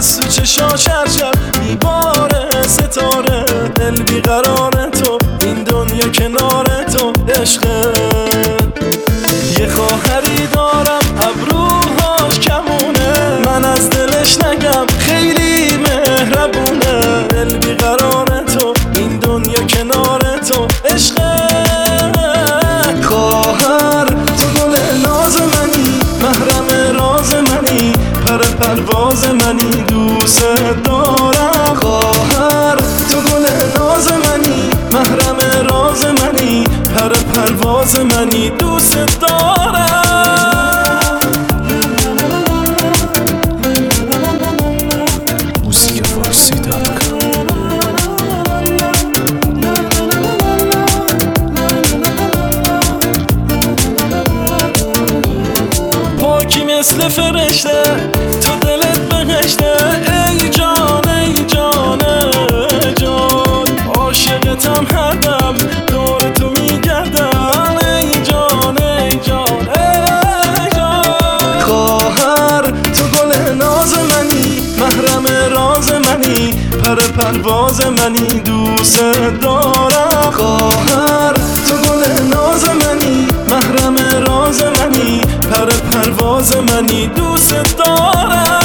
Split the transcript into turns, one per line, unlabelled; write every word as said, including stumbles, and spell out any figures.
از تو چشا چرچر میباره ستاره، دل بیقرار تو، این دنیا کنار تو عشقه. یه خواهری دارم ابروهاش کمونه، من از دلش نگم خیلی مهربونه، دل بیقرار تو، این دنیا کنار تو عشقه. خواهر تو گل ناز منی، محرم راز منی، پر پرواز منی، دوست دارم. خواهر تو گل ناز منی، محرم راز منی، پر پرواز منی، دوست دارم. موسیقی فارسی دارم. پاکی مثل فرشته، تو دلت بهشته، ای جان ای جان ای جان، عاشقتم هر دم دور تو میگردم، ای جان ای جان ای جان. خواهر تو گل ناز منی، محرم راز منی، پر پرواز منی، دوست دارم. خواهر تو گل ناز منی، محرم راز منی، پر پرواز منی، دوست دارم.